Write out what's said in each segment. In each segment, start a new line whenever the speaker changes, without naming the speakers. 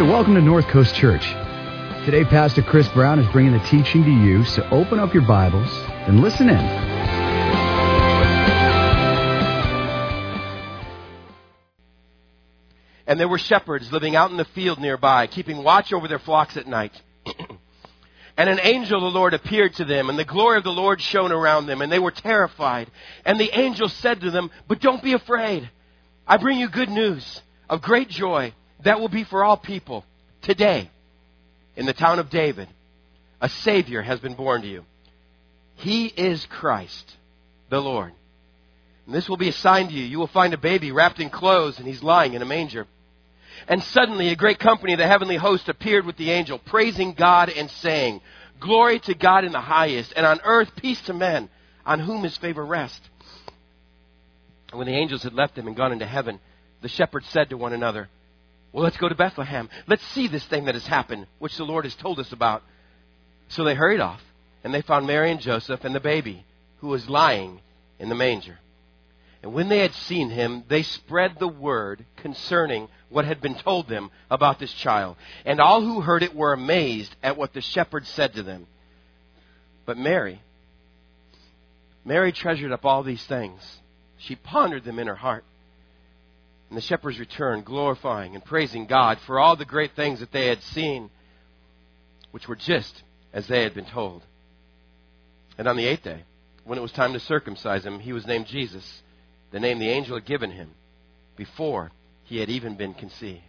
welcome to North Coast Church. Today, Pastor Chris Brown is bringing the teaching to you, so open up your Bibles and listen in.
And there were shepherds living out in the field nearby, keeping watch over their flocks at night. And an angel of the Lord appeared to them, and the glory of the Lord shone around them, and they were terrified. And the angel said to them, "But don't be afraid. I bring you good news of great joy that will be for all people. Today, in the town of David, a Savior has been born to you. He is Christ, the Lord. And this will be a sign to you. You will find a baby wrapped in clothes, and he's lying in a manger." And suddenly a great company of the heavenly host appeared with the angel, praising God and saying, "Glory to God in the highest, and on earth peace to men, on whom his favor rests." And when the angels had left them and gone into heaven, the shepherds said to one another, "Well, let's go to Bethlehem. Let's see this thing that has happened, which the Lord has told us about." So they hurried off, and they found Mary and Joseph and the baby, who was lying in the manger. And when they had seen him, they spread the word concerning what had been told them about this child. And all who heard it were amazed at what the shepherds said to them. But Mary treasured up all these things. She pondered them in her heart. And the shepherds returned, glorifying and praising God for all the great things that they had seen, which were just as they had been told. And on the 8th day, when it was time to circumcise him, he was named Jesus, the name the angel had given him before he had even been conceived.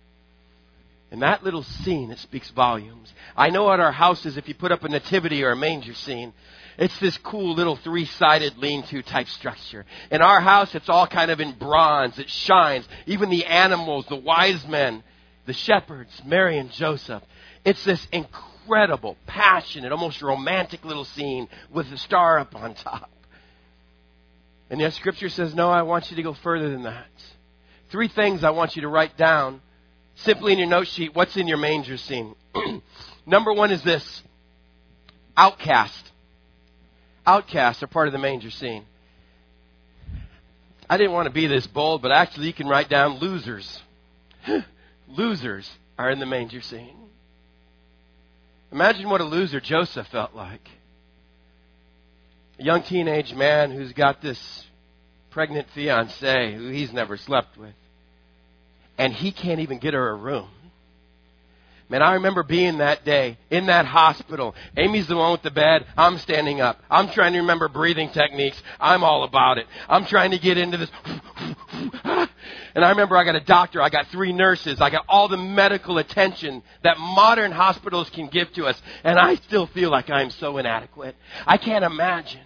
And that little scene, it speaks volumes. I know at our houses, if you put up a nativity or a manger scene, it's this cool little 3-sided lean-to type structure. In our house, it's all kind of in bronze. It shines. Even the animals, the wise men, the shepherds, Mary and Joseph. It's this incredible, passionate, almost romantic little scene with the star up on top. And yet Scripture says, no, I want you to go further than that. 3 things I want you to write down simply in your note sheet. What's in your manger scene? Number 1 is this: outcast. Outcasts are part of the manger scene. I didn't want to be this bold, but actually you can write down losers. Losers are in the manger scene. Imagine what a loser Joseph felt like. A young teenage man who's got this pregnant fiancée who he's never slept with. And he can't even get her a room. Man, I remember being that day in that hospital. Amy's the one with the bed. I'm standing up. I'm trying to remember breathing techniques. I'm all about it. I'm trying to get into this. And I remember I got a doctor. I got 3 nurses. I got all the medical attention that modern hospitals can give to us. And I still feel like I'm so inadequate. I can't imagine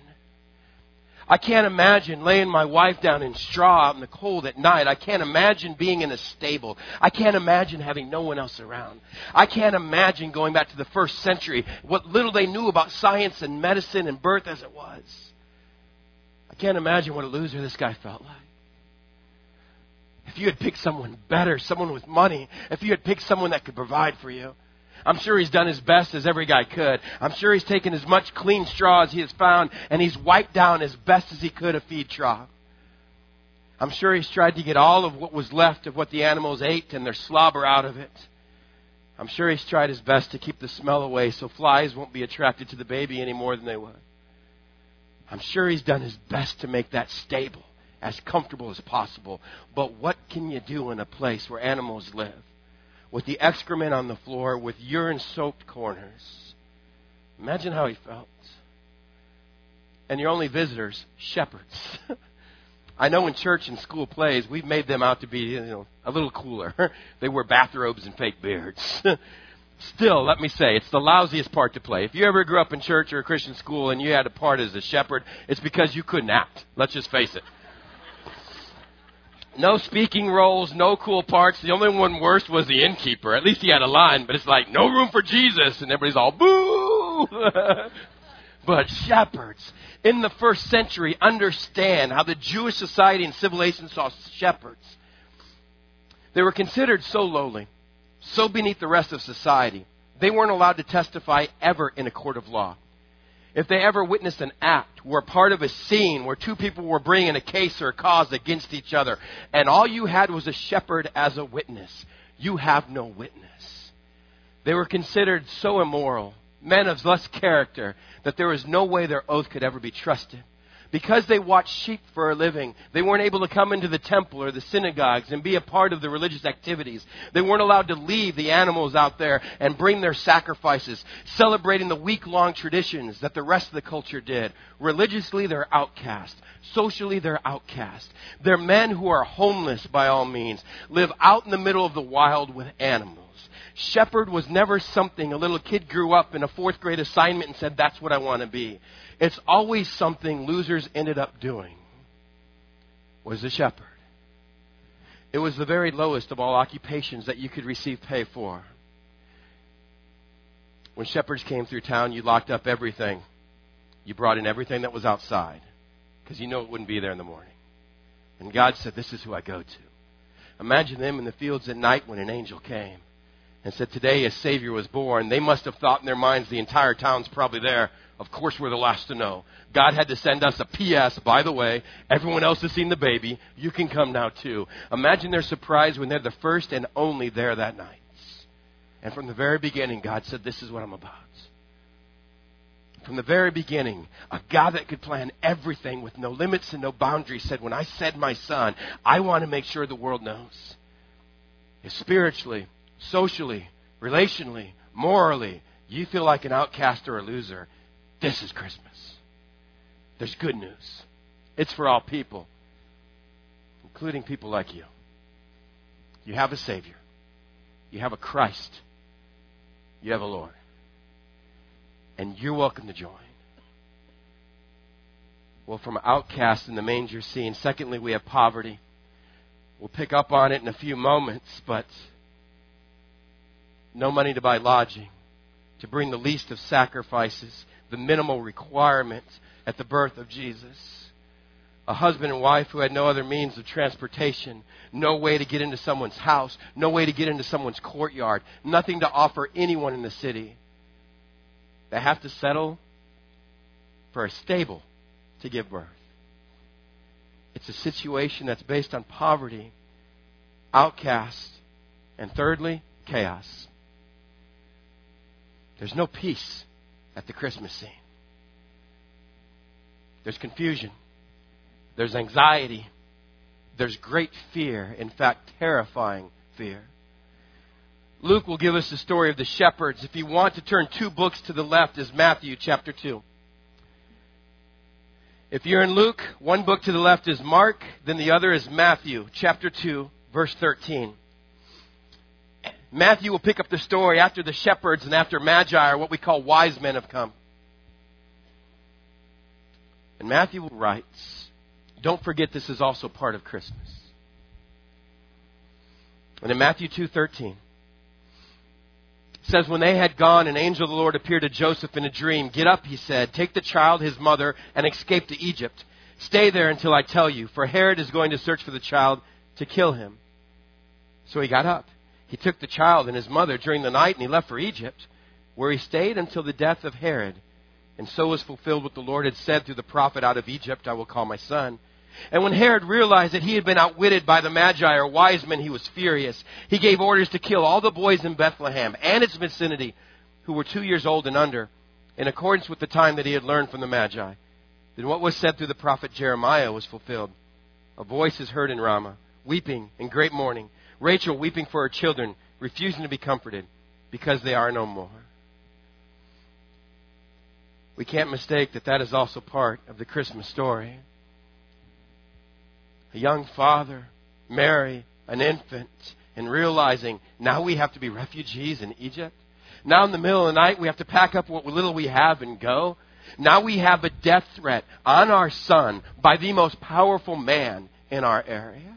laying my wife down in straw out in the cold at night. I can't imagine being in a stable. I can't imagine having no one else around. I can't imagine going back to the 1st century, what little they knew about science and medicine and birth as it was. I can't imagine what a loser this guy felt like. If you had picked someone better, someone with money, if you had picked someone that could provide for you, I'm sure he's done his best as every guy could. I'm sure he's taken as much clean straw as he has found, and he's wiped down as best as he could a feed trough. I'm sure he's tried to get all of what was left of what the animals ate and their slobber out of it. I'm sure he's tried his best to keep the smell away so flies won't be attracted to the baby any more than they would. I'm sure he's done his best to make that stable as comfortable as possible. But what can you do in a place where animals live? With the excrement on the floor, with urine-soaked corners. Imagine how he felt. And your only visitors, shepherds. I know in church and school plays, we've made them out to be, a little cooler. They wear bathrobes and fake beards. Still, let me say, it's the lousiest part to play. If you ever grew up in church or a Christian school and you had a part as a shepherd, it's because you couldn't act. Let's just face it. No speaking roles, no cool parts. The only one worse was the innkeeper. At least he had a line, but it's like, no room for Jesus. And everybody's all, boo! But shepherds in the 1st century understand how the Jewish society and civilization saw shepherds. They were considered so lowly, so beneath the rest of society. They weren't allowed to testify ever in a court of law. If they ever witnessed an act, were part of a scene where 2 people were bringing a case or a cause against each other, and all you had was a shepherd as a witness, you have no witness. They were considered so immoral, men of less character, that there was no way their oath could ever be trusted. Because they watched sheep for a living, they weren't able to come into the temple or the synagogues and be a part of the religious activities. They weren't allowed to leave the animals out there and bring their sacrifices, celebrating the week-long traditions that the rest of the culture did. Religiously, they're outcast. Socially, they're outcast. They're men who are homeless by all means, live out in the middle of the wild with animals. Shepherd was never something a little kid grew up in a fourth grade assignment and said, that's what I want to be. It's always something losers ended up doing, was a shepherd. It was the very lowest of all occupations that you could receive pay for. When shepherds came through town, you locked up everything. You brought in everything that was outside, because you know it wouldn't be there in the morning. And God said, this is who I go to. Imagine them in the fields at night when an angel came and said, today a Savior was born. They must have thought in their minds, the entire town's probably there. Of course we're the last to know. God had to send us a P.S. By the way, everyone else has seen the baby. You can come now too. Imagine their surprise when they're the first and only there that night. And from the very beginning, God said, this is what I'm about. From the very beginning, a God that could plan everything with no limits and no boundaries said, when I said my son, I want to make sure the world knows. If spiritually, socially, relationally, morally, you feel like an outcast or a loser, this is Christmas. There's good news. It's for all people, including people like you. You have a Savior. You have a Christ. You have a Lord. And you're welcome to join. Well, from outcast in the manger scene, secondly, we have poverty. We'll pick up on it in a few moments, but no money to buy lodging, to bring the least of sacrifices, the minimal requirement at the birth of Jesus. A husband and wife who had no other means of transportation, no way to get into someone's house, no way to get into someone's courtyard, nothing to offer anyone in the city. They have to settle for a stable to give birth. It's a situation that's based on poverty, outcast, and thirdly, chaos. There's no peace at the Christmas scene. There's confusion. There's anxiety. There's great fear. In fact, terrifying fear. Luke will give us the story of the shepherds. If you want to turn 2 books to the left is Matthew chapter 2. If you're in Luke, 1 book to the left is Mark, then the other is Matthew chapter 2, verse 13. Matthew will pick up the story after the shepherds and after Magi, or what we call wise men, have come. And Matthew writes, don't forget this is also part of Christmas. And in Matthew 2:13, it says, when they had gone, an angel of the Lord appeared to Joseph in a dream. Get up, he said, take the child, his mother, and escape to Egypt. Stay there until I tell you, for Herod is going to search for the child to kill him. So he got up. He took the child and his mother during the night and he left for Egypt, where he stayed until the death of Herod. And so was fulfilled what the Lord had said through the prophet, out of Egypt I will call my son. And when Herod realized that he had been outwitted by the Magi, or wise men, he was furious. He gave orders to kill all the boys in Bethlehem and its vicinity who were 2 years old and under, in accordance with the time that he had learned from the Magi. Then what was said through the prophet Jeremiah was fulfilled. A voice is heard in Ramah, weeping in great mourning. Rachel weeping for her children, refusing to be comforted, because they are no more. We can't mistake that that is also part of the Christmas story. A young father, Mary, an infant, and realizing now we have to be refugees in Egypt. Now in the middle of the night we have to pack up what little we have and go. Now we have a death threat on our son by the most powerful man in our area.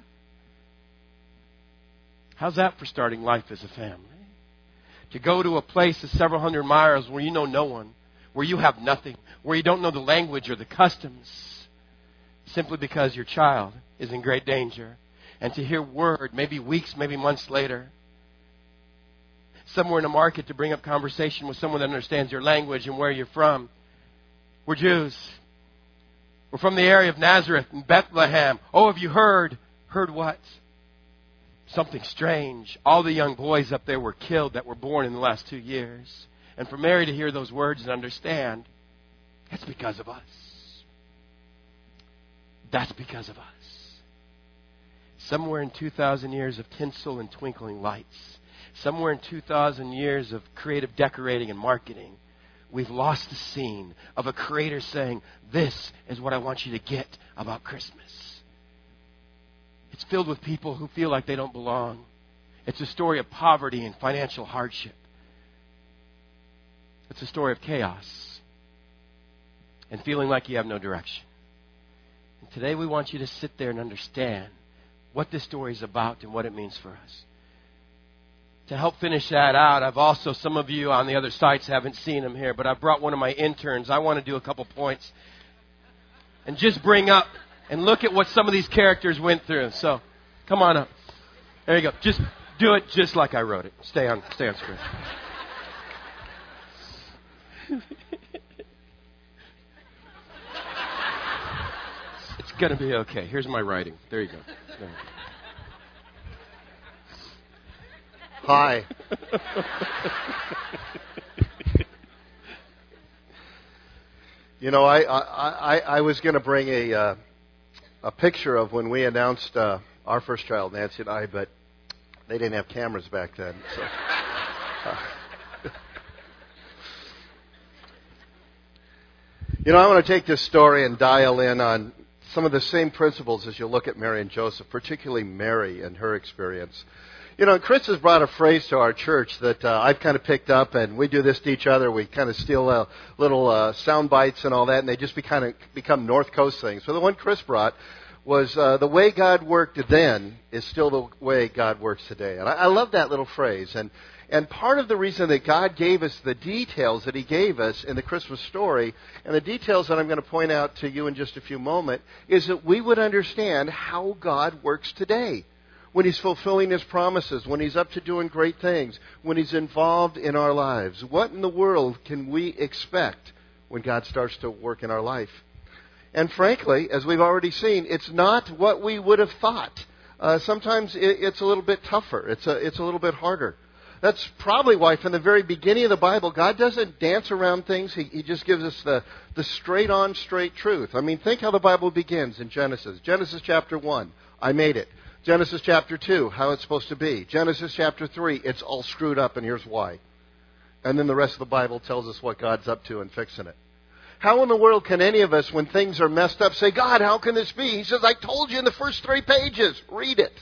How's that for starting life as a family? To go to a place of several hundred miles where you know no one, where you have nothing, where you don't know the language or the customs, simply because your child is in great danger. And to hear word, maybe weeks, maybe months later, somewhere in the market to bring up conversation with someone that understands your language and where you're from. We're Jews. We're from the area of Nazareth and Bethlehem. Oh, have you heard? Heard what? something strange. All the young boys up there were killed that were born in the last 2 years. And for Mary to hear those words and understand, it's because of us. That's because of us. Somewhere in 2,000 years of tinsel and twinkling lights, somewhere in 2,000 years of creative decorating and marketing, we've lost the scene of a creator saying, this is what I want you to get about Christmas. It's filled with people who feel like they don't belong. It's a story of poverty and financial hardship. It's a story of chaos and feeling like you have no direction. And today we want you to sit there and understand what this story is about and what it means for us. To help finish that out, I've also, some of you on the other sites haven't seen him here, but I brought one of my interns. I want to do a couple points and just bring up and look at what some of these characters went through. So, come on up. There you go. Just do it just like I wrote it. Stay on screen. It's going to be okay. Here's my writing. There you go. There.
Hi. You know, I was going to bring a picture of when we announced our first child, Nancy and I, but they didn't have cameras back then. So, you know, I want to take this story and dial in on some of the same principles as you look at Mary and Joseph, particularly Mary and her experience. You know, Chris has brought a phrase to our church that I've kind of picked up, and we do this to each other. We kind of steal little sound bites and all that, and they just become North Coast things. So the one Chris brought was the way God worked then is still the way God works today. And I love that little phrase. And part of the reason that God gave us the details that He gave us in the Christmas story, and the details that I'm going to point out to you in just a few moments, is that we would understand how God works today. When He's fulfilling His promises, when He's up to doing great things, when He's involved in our lives. What in the world can we expect when God starts to work in our life? And frankly, as we've already seen, it's not what we would have thought. Sometimes it's a little bit tougher. It's a little bit harder. That's probably why from the very beginning of the Bible, God doesn't dance around things. He just gives us the straight-on, straight truth. I mean, think how the Bible begins in Genesis. Genesis chapter 1, I made it. Genesis chapter 2, how it's supposed to be. Genesis chapter 3, it's all screwed up and here's why. And then the rest of the Bible tells us what God's up to and fixing it. How in the world can any of us, when things are messed up, say, God, how can this be? He says, I told you in the first 3 pages. Read it.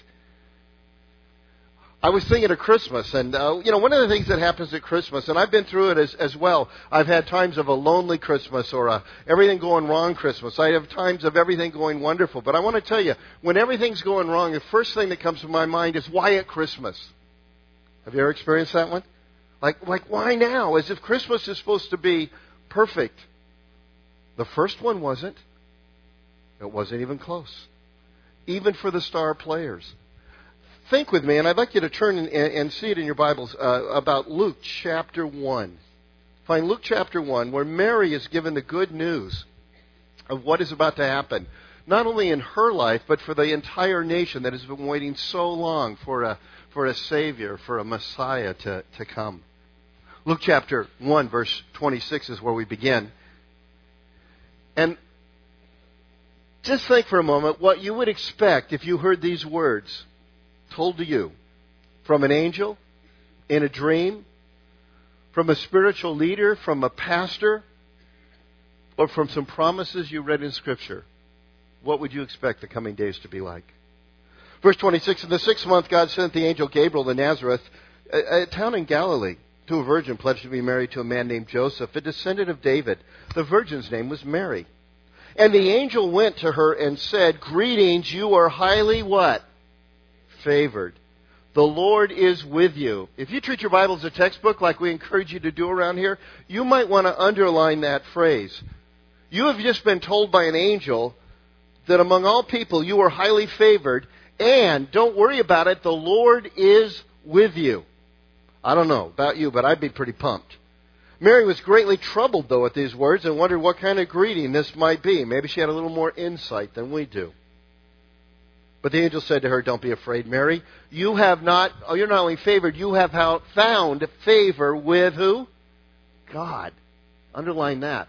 I was thinking of Christmas, and you know, one of the things that happens at Christmas, and I've been through it as well. I've had times of a lonely Christmas or a everything going wrong Christmas. I have times of everything going wonderful. But I want to tell you, when everything's going wrong, the first thing that comes to my mind is, why at Christmas? Have you ever experienced that one? Like why now? As if Christmas is supposed to be perfect. The first one wasn't. It wasn't even close. Even for the star players. Think with me, and I'd like you to turn and see it in your Bibles, about Luke chapter 1. Find Luke chapter 1, where Mary is given the good news of what is about to happen. Not only in her life, but for the entire nation that has been waiting so long for a Savior, for a Messiah to come. Luke chapter 1, verse 26 is where we begin. And just think for a moment what you would expect if you heard these words told to you from an angel, in a dream, from a spiritual leader, from a pastor, or from some promises you read in Scripture. What would you expect the coming days to be like? Verse 26, in the 6th month God sent the angel Gabriel to Nazareth, a town in Galilee, to a virgin pledged to be married to a man named Joseph, a descendant of David. The virgin's name was Mary. And the angel went to her and said, Greetings, you are highly what? Favored. The Lord is with you. If you treat your Bible as a textbook like we encourage you to do around here, you might want to underline that phrase. You have just been told by an angel that among all people you are highly favored, and don't worry about it, the Lord is with you. I don't know about you, but I'd be pretty pumped. Mary was greatly troubled, though, at these words and wondered what kind of greeting this might be. Maybe she had a little more insight than we do. But the angel said to her, don't be afraid, Mary. You're not only favored, you have found favor with who? God. Underline that.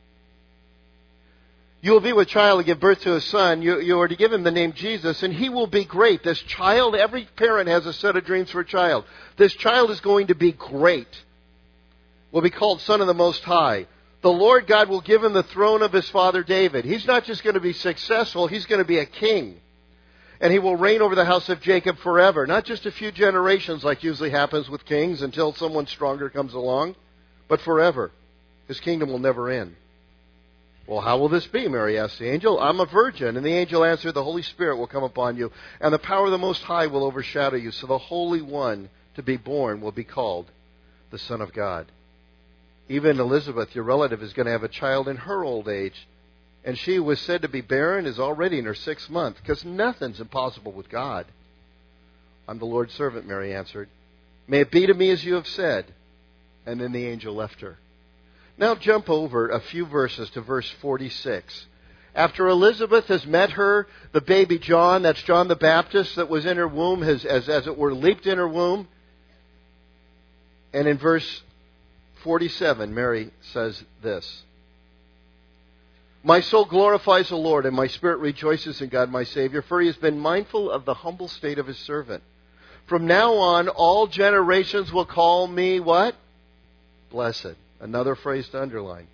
You will be with child and give birth to a son. You are to give him the name Jesus, and he will be great. This child, every parent has a set of dreams for a child. This child is going to be great. Will be called Son of the Most High. The Lord God will give him the throne of his father David. He's not just going to be successful, he's going to be a king. And he will reign over the house of Jacob forever. Not just a few generations like usually happens with kings until someone stronger comes along, but forever. His kingdom will never end. Well, how will this be? Mary asked the angel. I'm a virgin. And the angel answered, the Holy Spirit will come upon you, and the power of the Most High will overshadow you. So the Holy One to be born will be called the Son of God. Even Elizabeth, your relative, is going to have a child in her old age. And she who was said to be barren is already in her 6th month, because nothing's impossible with God. I'm the Lord's servant, Mary answered. May it be to me as you have said. And then the angel left her. Now jump over a few verses to verse 46. After Elizabeth has met her, the baby John, that's John the Baptist that was in her womb, has, as it were, leaped in her womb. And in verse 47, Mary says this. My soul glorifies the Lord, and my spirit rejoices in God my Savior, for he has been mindful of the humble state of his servant. From now on, all generations will call me what? Blessed. Another phrase to underline.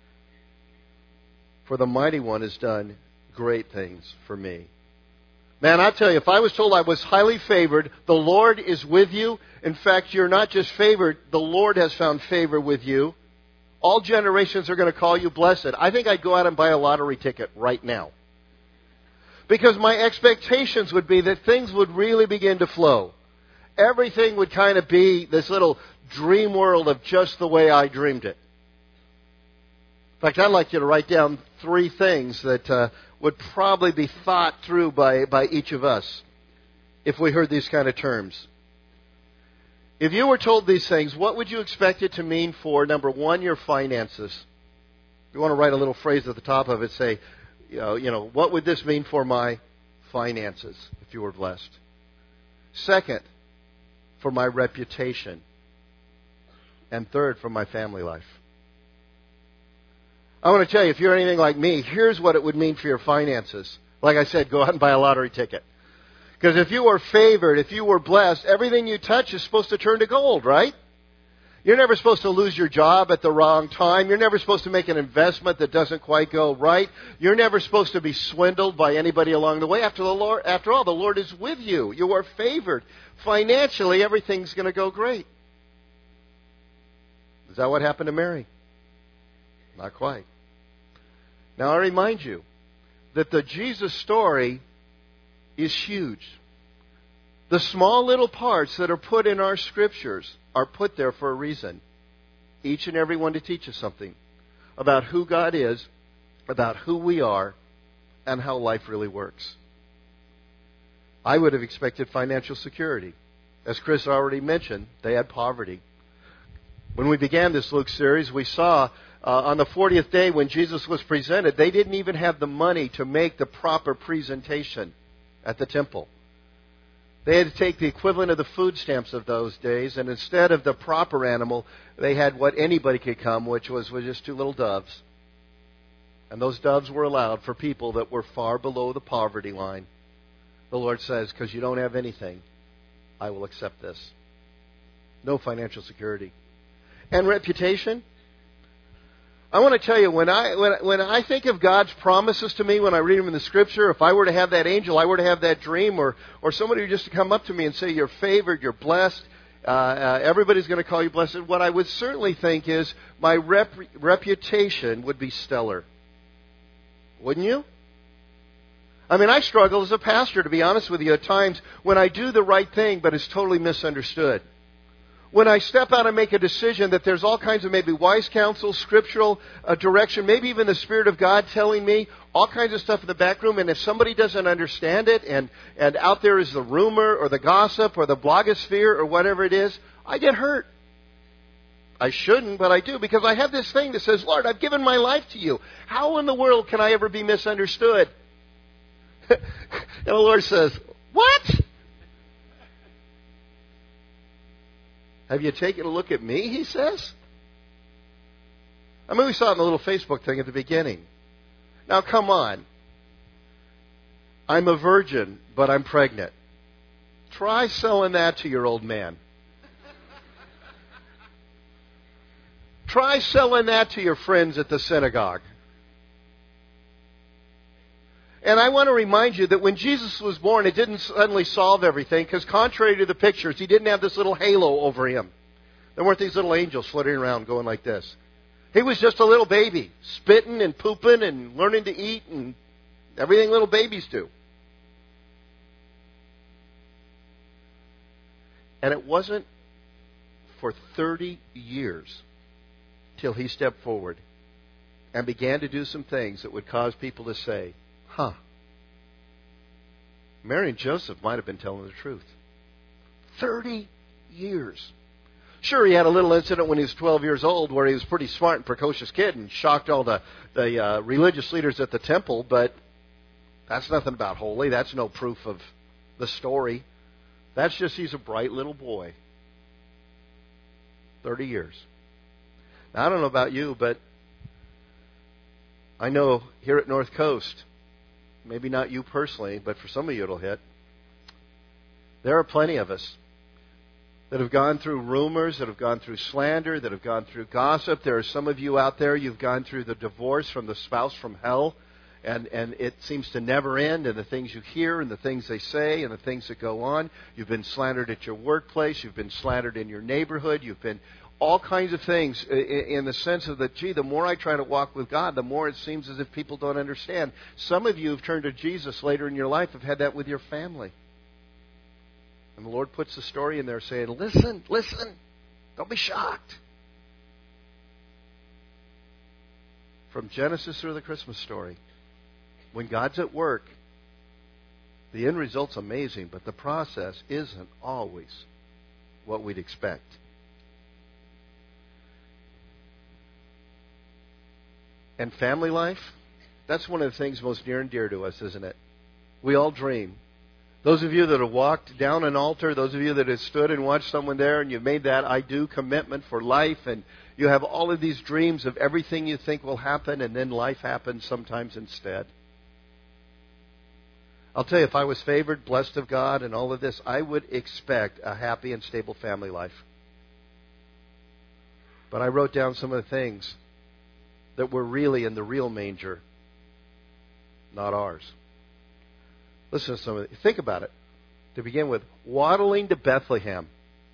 For the Mighty One has done great things for me. Man, I tell you, if I was told I was highly favored, the Lord is with you. In fact, you're not just favored, the Lord has found favor with you. All generations are going to call you blessed. I think I'd go out and buy a lottery ticket right now. Because my expectations would be that things would really begin to flow. Everything would kind of be this little dream world of just the way I dreamed it. In fact, I'd like you to write down 3 things that would probably be thought through by each of us if we heard these kind of terms. If you were told these things, what would you expect it to mean for, number 1, your finances? You want to write a little phrase at the top of it, say, what would this mean for my finances if you were blessed? Second, for my reputation. And third, for my family life. I want to tell you, if you're anything like me, here's what it would mean for your finances. Like I said, go out and buy a lottery ticket. Because if you were favored, if you were blessed, everything you touch is supposed to turn to gold, right? You're never supposed to lose your job at the wrong time. You're never supposed to make an investment that doesn't quite go right. You're never supposed to be swindled by anybody along the way. After all, the Lord is with you. You are favored. Financially, everything's going to go great. Is that what happened to Mary? Not quite. Now, I remind you that the Jesus story is huge. The small little parts that are put in our scriptures are put there for a reason. Each and every one to teach us something about who God is, about who we are, and how life really works. I would have expected financial security. As Chris already mentioned, they had poverty. When we began this Luke series, we saw on the 40th day when Jesus was presented, they didn't even have the money to make the proper presentation at the temple. They had to take the equivalent of the food stamps of those days, and instead of the proper animal, they had what anybody could come, which was just 2 little doves. And those doves were allowed for people that were far below the poverty line. The Lord says, because you don't have anything, I will accept this. No financial security. And reputation? I want to tell you, when I think of God's promises to me, when I read them in the Scripture, if I were to have that angel, I were to have that dream, or somebody just to come up to me and say, you're favored, you're blessed, everybody's going to call you blessed, what I would certainly think is my reputation would be stellar. Wouldn't you? I mean, I struggle as a pastor, to be honest with you, at times when I do the right thing, but it's totally misunderstood. When I step out and make a decision that there's all kinds of maybe wise counsel, scriptural direction, maybe even the Spirit of God telling me all kinds of stuff in the back room, and if somebody doesn't understand it, and out there is the rumor or the gossip or the blogosphere or whatever it is, I get hurt. I shouldn't, but I do, because I have this thing that says, Lord, I've given my life to you. How in the world can I ever be misunderstood? And the Lord says, what? Have you taken a look at me, he says? I mean, we saw it in the little Facebook thing at the beginning. Now, come on. I'm a virgin, but I'm pregnant. Try selling that to your old man. Try selling that to your friends at the synagogue. And I want to remind you that when Jesus was born, it didn't suddenly solve everything, because contrary to the pictures, he didn't have this little halo over him. There weren't these little angels floating around going like this. He was just a little baby, spitting and pooping and learning to eat and everything little babies do. And it wasn't for 30 years till he stepped forward and began to do some things that would cause people to say, huh, Mary and Joseph might have been telling the truth. 30 years. Sure, he had a little incident when he was 12 years old where he was a pretty smart and precocious kid and shocked all the religious leaders at the temple, but that's nothing about holy. That's no proof of the story. That's just he's a bright little boy. 30 years. Now, I don't know about you, but I know here at North Coast, maybe not you personally, but for some of you it'll hit. There are plenty of us that have gone through rumors, that have gone through slander, that have gone through gossip. There are some of you out there, you've gone through the divorce from the spouse from hell, and it seems to never end, and the things you hear and the things they say and the things that go on. You've been slandered at your workplace. You've been slandered in your neighborhood. You've been all kinds of things in the sense of that, gee, the more I try to walk with God, the more it seems as if people don't understand. Some of you have turned to Jesus later in your life, have had that with your family. And the Lord puts the story in there saying, listen, don't be shocked. From Genesis through the Christmas story, when God's at work, the end result's amazing, but the process isn't always what we'd expect. And family life, that's one of the things most near and dear to us, isn't it? We all dream. Those of you that have walked down an altar, those of you that have stood and watched someone there and you've made that I do commitment for life, and you have all of these dreams of everything you think will happen, and then life happens sometimes instead. I'll tell you, if I was favored, blessed of God, and all of this, I would expect a happy and stable family life. But I wrote down some of the things that were really in the real manger, not ours. Listen to some of it. Think about it. To begin with, waddling to Bethlehem.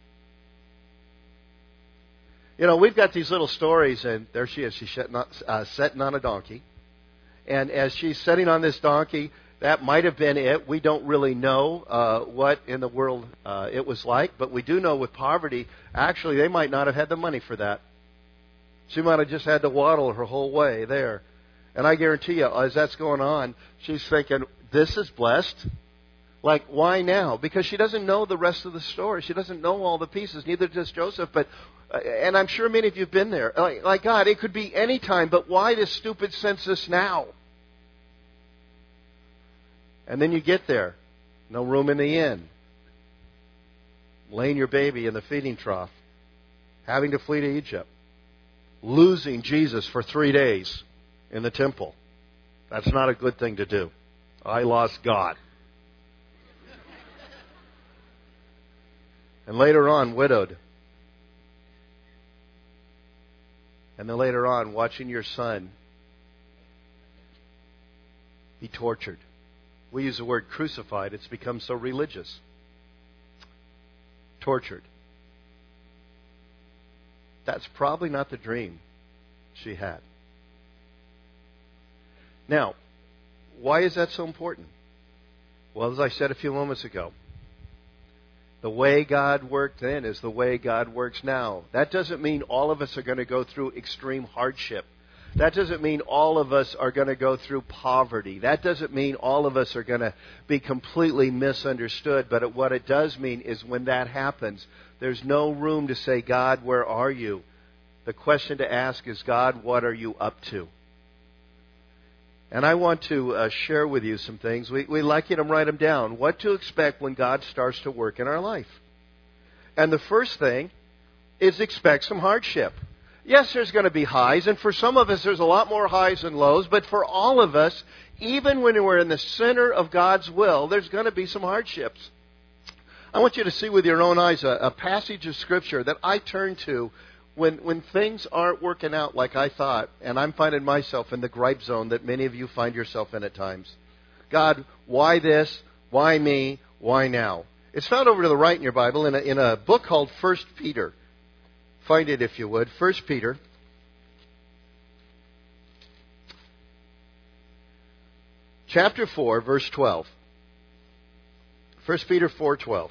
You know, we've got these little stories, and there she is. She's sitting on a donkey. And as she's sitting on this donkey, that might have been it. We don't really know what in the world it was like, but we do know with poverty, actually, they might not have had the money for that. She might have just had to waddle her whole way there. And I guarantee you, as that's going on, she's thinking, this is blessed. Like, why now? Because she doesn't know the rest of the story. She doesn't know all the pieces. Neither does Joseph. But, and I'm sure many of you have been there. Like, God, it could be any time, but why this stupid census now? And then you get there. No room in the inn. Laying your baby in the feeding trough. Having to flee to Egypt. Losing Jesus for 3 days in the temple. That's not a good thing to do. I lost God. And later on, widowed. And then later on, watching your son be tortured. We use the word crucified. It's become so religious. Tortured. That's probably not the dream she had. Now, why is that so important? Well, as I said a few moments ago, the way God worked then is the way God works now. That doesn't mean all of us are going to go through extreme hardship. That doesn't mean all of us are going to go through poverty. That doesn't mean all of us are going to be completely misunderstood. But what it does mean is when that happens, there's no room to say, God, where are you? The question to ask is, God, what are you up to? And I want to share with you some things. We like you to write them down. What to expect when God starts to work in our life. And the first thing is expect some hardship. Yes, there's going to be highs, and for some of us there's a lot more highs than lows, but for all of us, even when we're in the center of God's will, there's going to be some hardships. I want you to see with your own eyes a passage of Scripture that I turn to when things aren't working out like I thought, and I'm finding myself in the gripe zone that many of you find yourself in at times. God, why this? Why me? Why now? It's found over to the right in your Bible in a book called 1 Peter. Find it if you would. 1 Peter. Chapter 4, verse 12. 1 Peter 4:12.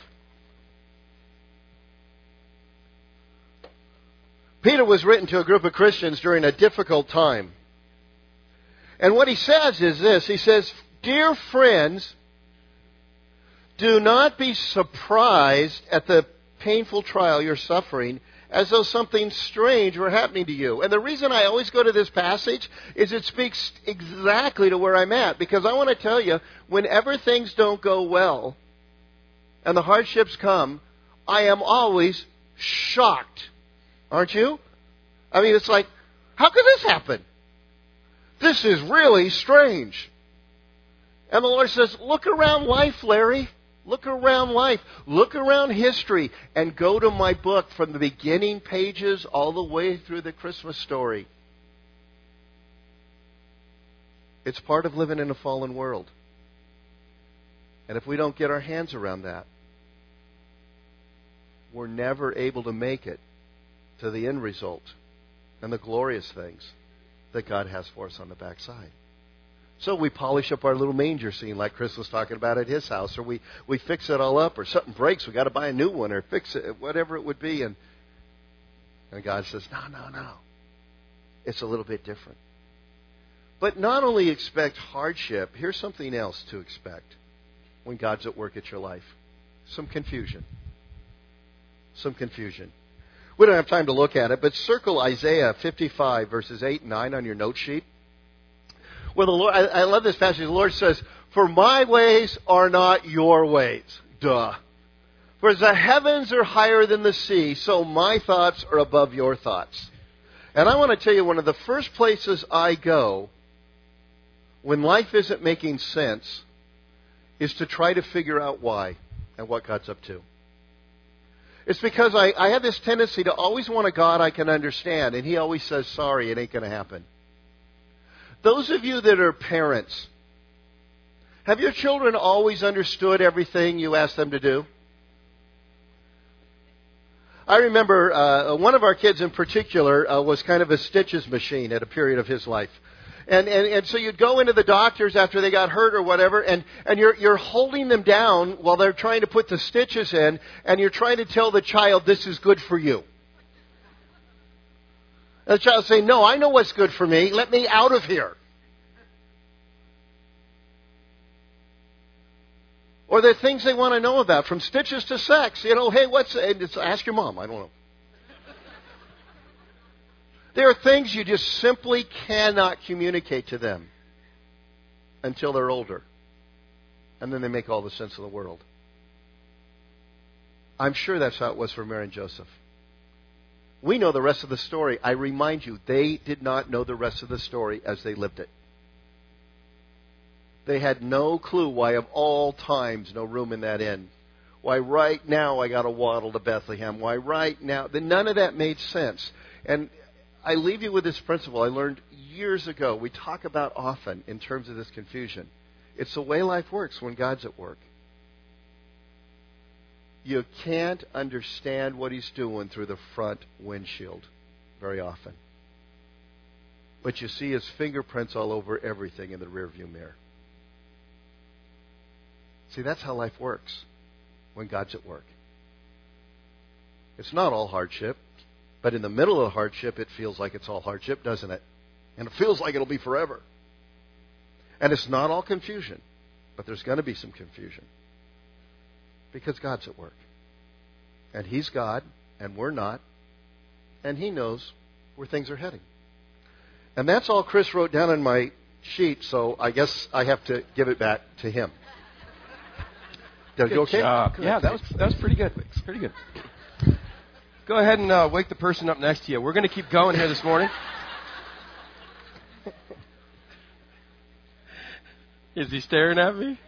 Peter was written to a group of Christians during a difficult time. And what he says is this. He says, "Dear friends, do not be surprised at the painful trial you're suffering, as though something strange were happening to you." And the reason I always go to this passage is it speaks exactly to where I'm at. Because I want to tell you, whenever things don't go well and the hardships come, I am always shocked. Aren't you? I mean, it's like, how could this happen? This is really strange. And the Lord says, look around life, Larry. Look around life. Look around history and go to my book from the beginning pages all the way through the Christmas story. It's part of living in a fallen world. And if we don't get our hands around that, we're never able to make it to the end result and the glorious things that God has for us on the backside. So we polish up our little manger scene like Chris was talking about at his house, or we fix it all up, or something breaks, we got to buy a new one, or fix it, whatever it would be. And God says, no. It's a little bit different. But not only expect hardship, here's something else to expect when God's at work at your life. Some confusion. Some confusion. We don't have time to look at it, but circle Isaiah 55, verses 8 and 9 on your note sheet. Well, the Lord, I love this passage. The Lord says, "For my ways are not your ways." Duh. "For as the heavens are higher than the sea, so my thoughts are above your thoughts." And I want to tell you, one of the first places I go when life isn't making sense is to try to figure out why and what God's up to. It's because I have this tendency to always want a God I can understand, and He always says, sorry, it ain't going to happen. Those of you that are parents, have your children always understood everything you asked them to do? I remember one of our kids in particular was kind of a stitches machine at a period of his life. And so you'd go into the doctors after they got hurt or whatever, and you're holding them down while they're trying to put the stitches in, and you're trying to tell the child this is good for you. And the child's saying, no, I know what's good for me. Let me out of here. Or the things they want to know about, from stitches to sex. You know, hey, ask your mom. I don't know. There are things you just simply cannot communicate to them until they're older. And then they make all the sense of the world. I'm sure that's how it was for Mary and Joseph. We know the rest of the story. I remind you, they did not know the rest of the story as they lived it. They had no clue why of all times no room in that inn. Why right now I got to waddle to Bethlehem. Why right now. None of that made sense. And I leave you with this principle I learned years ago. We talk about often in terms of this confusion. It's the way life works when God's at work. You can't understand what He's doing through the front windshield very often. But you see His fingerprints all over everything in the rearview mirror. See, that's how life works when God's at work. It's not all hardship. But in the middle of the hardship, it feels like it's all hardship, doesn't it? And it feels like it'll be forever. And it's not all confusion. But there's going to be some confusion. Because God's at work. And He's God, and we're not. And He knows where things are heading. And that's all Chris wrote down in my sheet, so I guess I have to give it back to him. Did I do okay?
Yeah, that was pretty good. Pretty good. Go ahead and wake the person up next to you. We're going to keep going here this morning. Is he staring at me?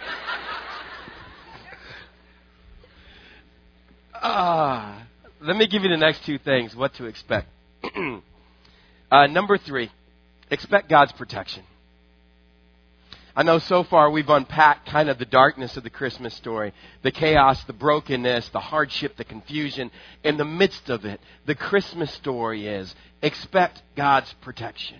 Let me give you the next two things, what to expect. Number 3, expect God's protection. I know so far we've unpacked kind of the darkness of the Christmas story, the chaos, the brokenness, the hardship, the confusion. In the midst of it, the Christmas story is expect God's protection.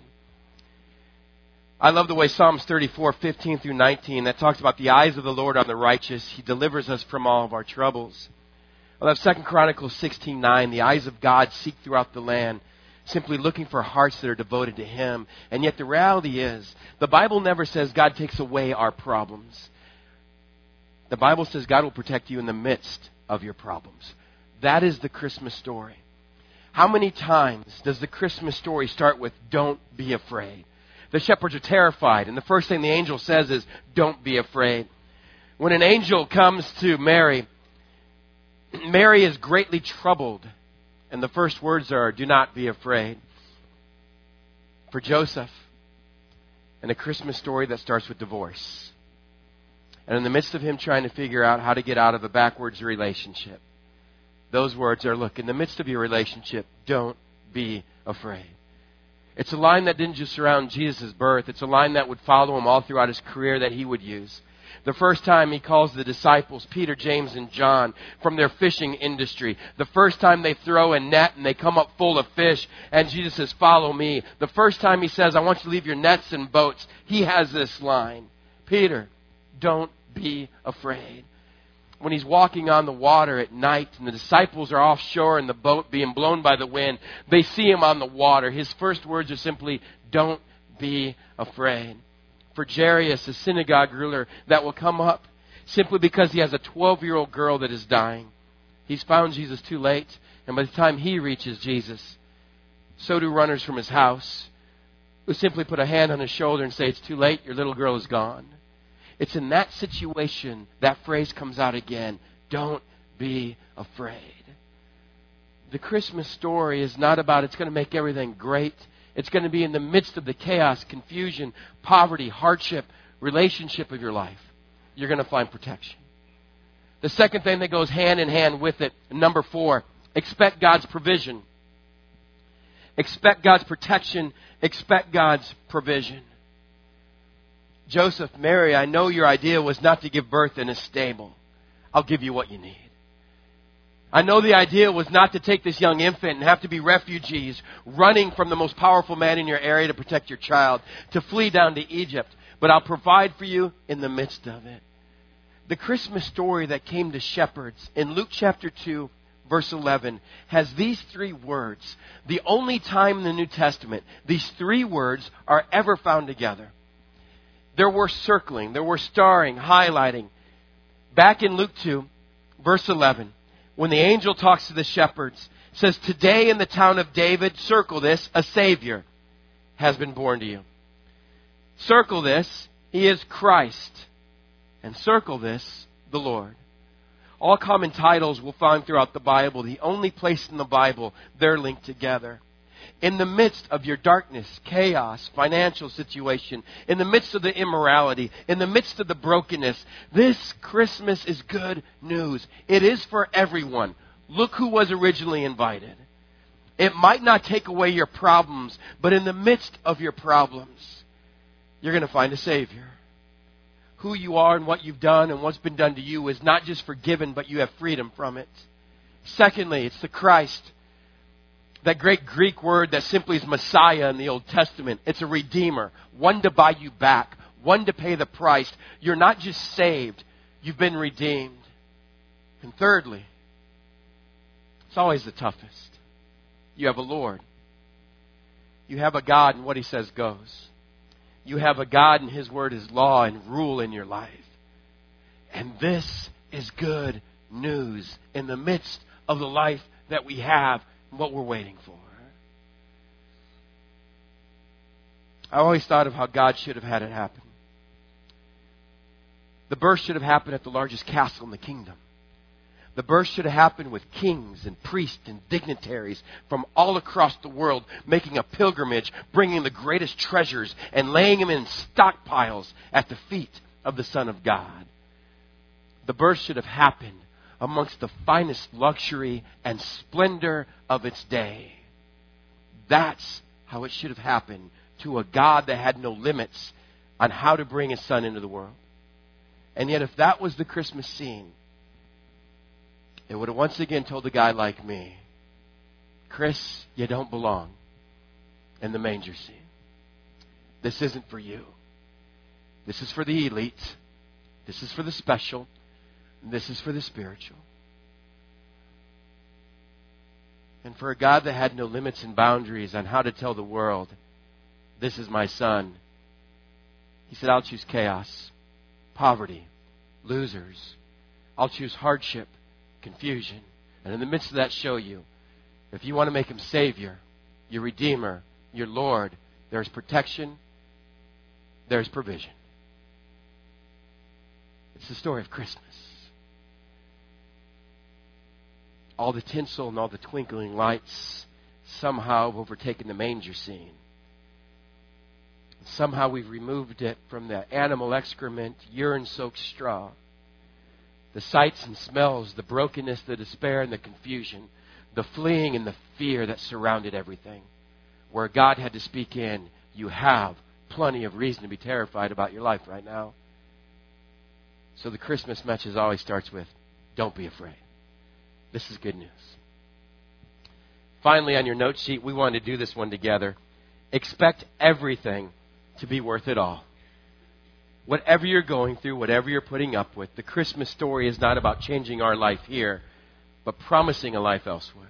I love the way Psalms 34, 15 through 19, that talks about the eyes of the Lord on the righteous. He delivers us from all of our troubles. I love 2 Chronicles 16:9. The eyes of God seek throughout the land, simply looking for hearts that are devoted to Him. And yet the reality is, the Bible never says God takes away our problems. The Bible says God will protect you in the midst of your problems. That is the Christmas story. How many times does the Christmas story start with, don't be afraid? The shepherds are terrified, and the first thing the angel says is, don't be afraid. When an angel comes to Mary, Mary is greatly troubled. And the first words are, do not be afraid. For Joseph, and a Christmas story that starts with divorce. And in the midst of him trying to figure out how to get out of a backwards relationship, those words are, look, in the midst of your relationship, don't be afraid. It's a line that didn't just surround Jesus' birth. It's a line that would follow him all throughout his career that he would use. The first time he calls the disciples, Peter, James, and John, from their fishing industry. The first time they throw a net and they come up full of fish, and Jesus says, follow me. The first time he says, I want you to leave your nets and boats, he has this line, Peter, don't be afraid. When he's walking on the water at night and the disciples are offshore in the boat being blown by the wind, they see him on the water. His first words are simply, don't be afraid. For Jairus, a synagogue ruler that will come up simply because he has a 12-year-old girl that is dying. He's found Jesus too late, and by the time he reaches Jesus, so do runners from his house who simply put a hand on his shoulder and say, it's too late, your little girl is gone. It's in that situation that phrase comes out again, don't be afraid. The Christmas story is not about it's going to make everything great. It's going to be in the midst of the chaos, confusion, poverty, hardship, relationship of your life. You're going to find protection. The second thing that goes hand in hand with it, number 4, expect God's provision. Expect God's protection. Expect God's provision. Joseph, Mary, I know your idea was not to give birth in a stable. I'll give you what you need. I know the idea was not to take this young infant and have to be refugees running from the most powerful man in your area to protect your child, to flee down to Egypt. But I'll provide for you in the midst of it. The Christmas story that came to shepherds in Luke chapter 2, verse 11, has these 3 words. The only time in the New Testament these 3 words are ever found together. There were circling, there were starring, highlighting. Back in Luke 2, verse 11, when the angel talks to the shepherds, says, today in the town of David, circle this, a Savior has been born to you. Circle this, He is Christ. And circle this, the Lord. All common titles we'll find throughout the Bible. The only place in the Bible they're linked together. In the midst of your darkness, chaos, financial situation, in the midst of the immorality, in the midst of the brokenness, this Christmas is good news. It is for everyone. Look who was originally invited. It might not take away your problems, but in the midst of your problems, you're going to find a Savior. Who you are and what you've done and what's been done to you is not just forgiven, but you have freedom from it. Secondly, it's the Christ. That great Greek word that simply is Messiah in the Old Testament. It's a redeemer, one to buy you back, one to pay the price. You're not just saved, you've been redeemed. And thirdly, it's always the toughest. You have a Lord. You have a God, and what He says goes. You have a God, and His word is law and rule in your life. And this is good news in the midst of the life that we have. What we're waiting for. I always thought of how God should have had it happen. The birth should have happened at the largest castle in the kingdom. The birth should have happened with kings and priests and dignitaries from all across the world making a pilgrimage, bringing the greatest treasures and laying them in stockpiles at the feet of the Son of God. The birth should have happened amongst the finest luxury and splendor of its day. That's how it should have happened to a God that had no limits on how to bring His Son into the world. And yet if that was the Christmas scene, it would have once again told a guy like me, Chris, you don't belong in the manger scene. This isn't for you. This is for the elite. This is for the special. This is for the spiritual. And for a God that had no limits and boundaries on how to tell the world, this is my Son, He said, I'll choose chaos, poverty, losers. I'll choose hardship, confusion. And in the midst of that, show you, if you want to make Him Savior, your Redeemer, your Lord, there's protection, there's provision. It's the story of Christmas. All the tinsel and all the twinkling lights somehow have overtaken the manger scene. Somehow we've removed it from the animal excrement, urine-soaked straw. The sights and smells, the brokenness, the despair and the confusion, the fleeing and the fear that surrounded everything. Where God had to speak in, you have plenty of reason to be terrified about your life right now. So the Christmas message always starts with, don't be afraid. This is good news. Finally, on your note sheet, we wanted to do this one together. Expect everything to be worth it all. Whatever you're going through, whatever you're putting up with, the Christmas story is not about changing our life here, but promising a life elsewhere.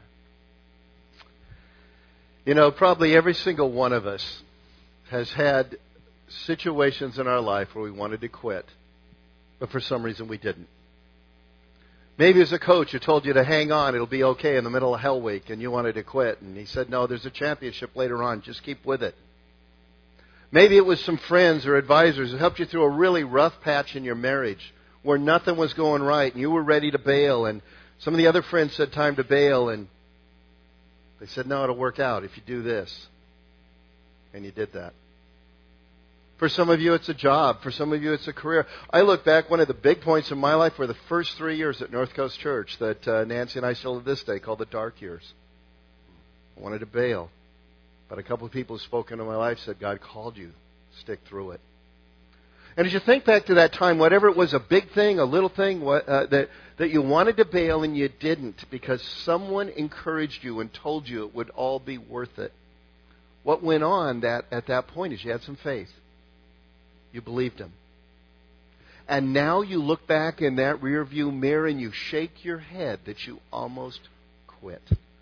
You know, probably every single one of us has had situations in our life where we wanted to quit, but for some reason we didn't. Maybe as a coach who told you to hang on, it'll be okay in the middle of Hell Week, and you wanted to quit. And he said, no, there's a championship later on. Just keep with it. Maybe it was some friends or advisors who helped you through a really rough patch in your marriage where nothing was going right, and you were ready to bail. And some of the other friends said, time to bail. And they said, no, it'll work out if you do this. And you did that. For some of you, it's a job. For some of you, it's a career. I look back, one of the big points in my life were the first 3 years at North Coast Church that Nancy and I still to this day call the dark years. I wanted to bail. But a couple of people who spoke into my life said, God called you. Stick through it. And as you think back to that time, whatever it was, a big thing, a little thing, that you wanted to bail and you didn't because someone encouraged you and told you it would all be worth it. What went on at that point is you had some faith. You believed Him. And now you look back in that rearview mirror and you shake your head that you almost quit.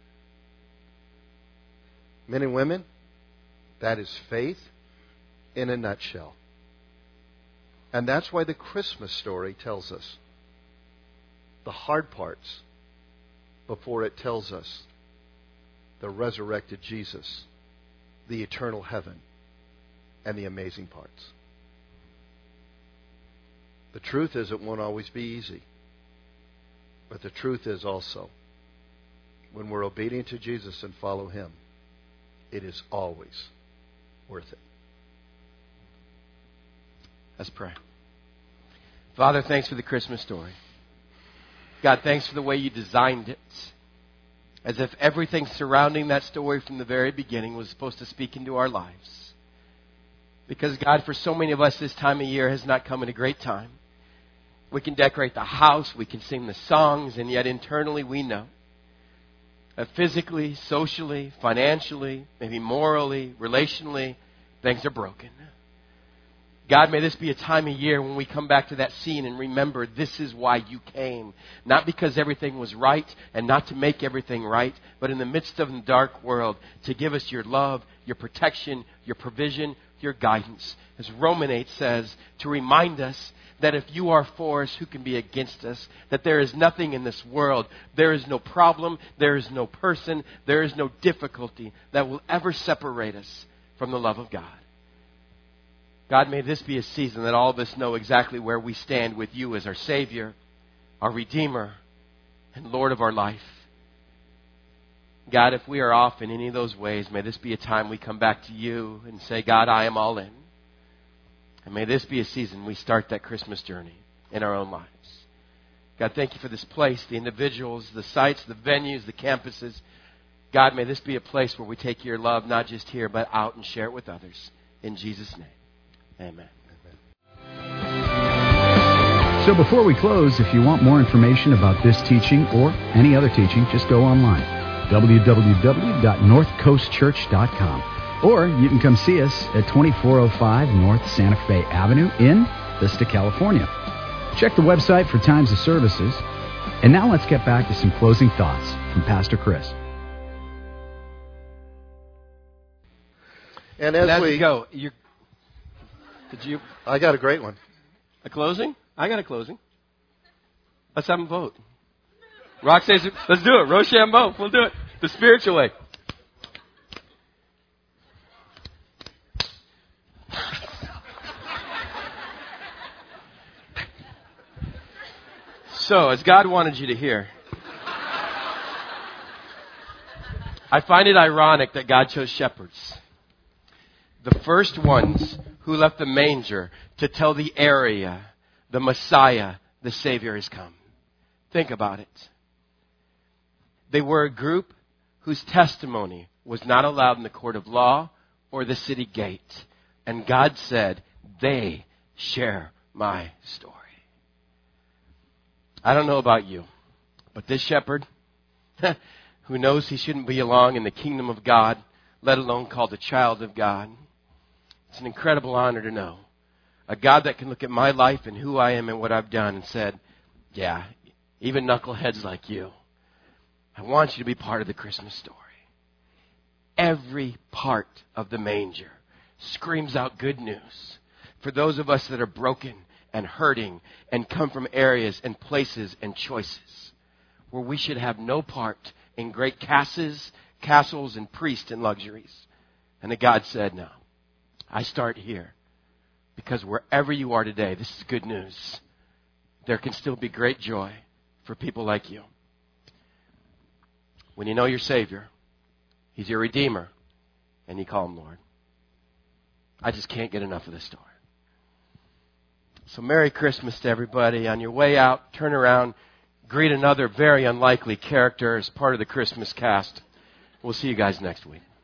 Men and women, that is faith in a nutshell. And that's why the Christmas story tells us the hard parts before it tells us the resurrected Jesus, the eternal heaven, and the amazing parts. The truth is it won't always be easy. But the truth is also, when we're obedient to Jesus and follow Him, it is always worth it.
Let's pray. Father, thanks for the Christmas story. God, thanks for the way you designed it. As if everything surrounding that story from the very beginning was supposed to speak into our lives. Because, God, for so many of us, this time of year has not come at a great time. We can decorate the house, we can sing the songs, and yet internally we know that physically, socially, financially, maybe morally, relationally, things are broken. God, may this be a time of year when we come back to that scene and remember this is why you came. Not because everything was right and not to make everything right, but in the midst of the dark world to give us your love, your protection, your provision, your guidance. As Romans 8 says, to remind us that if you are for us, who can be against us? That there is nothing in this world, there is no problem, there is no person, there is no difficulty that will ever separate us from the love of God. God, may this be a season that all of us know exactly where we stand with you as our Savior, our Redeemer, and Lord of our life. God, if we are off in any of those ways, may this be a time we come back to you and say, God, I am all in. And may this be a season we start that Christmas journey in our own lives. God, thank you for this place, the individuals, the sites, the venues, the campuses. God, may this be a place where we take your love not just here, but out and share it with others. In Jesus' name, amen.
So before we close, if you want more information about this teaching or any other teaching, just go online, www.northcoastchurch.com. Or you can come see us at 2405 North Santa Fe Avenue in Vista, California. Check the website for times of services. And now let's get back to some closing thoughts from Pastor Chris.
And as we
go,
I got a great one.
A closing? I got a closing. Let's have them vote. Rock says, let's do it. Rochambeau. We'll do it the spiritual way. So, as God wanted you to hear, I find it ironic that God chose shepherds, the first ones who left the manger to tell the area the Messiah, the Savior, has come. Think about it. They were a group whose testimony was not allowed in the court of law or the city gate. And God said, they share my story. I don't know about you, but this shepherd, who knows he shouldn't be along in the kingdom of God, let alone called a child of God, it's an incredible honor to know a God that can look at my life and who I am and what I've done and said, yeah, even knuckleheads like you, I want you to be part of the Christmas story. Every part of the manger screams out good news for those of us that are broken and hurting and come from areas and places and choices where we should have no part in great castles and priests and luxuries. And that God said, no, I start here because wherever you are today, this is good news. There can still be great joy for people like you. When you know your Savior, He's your Redeemer, and you call Him Lord. I just can't get enough of this story. So Merry Christmas to everybody. On your way out, turn around, greet another very unlikely character as part of the Christmas cast. We'll see you guys next week.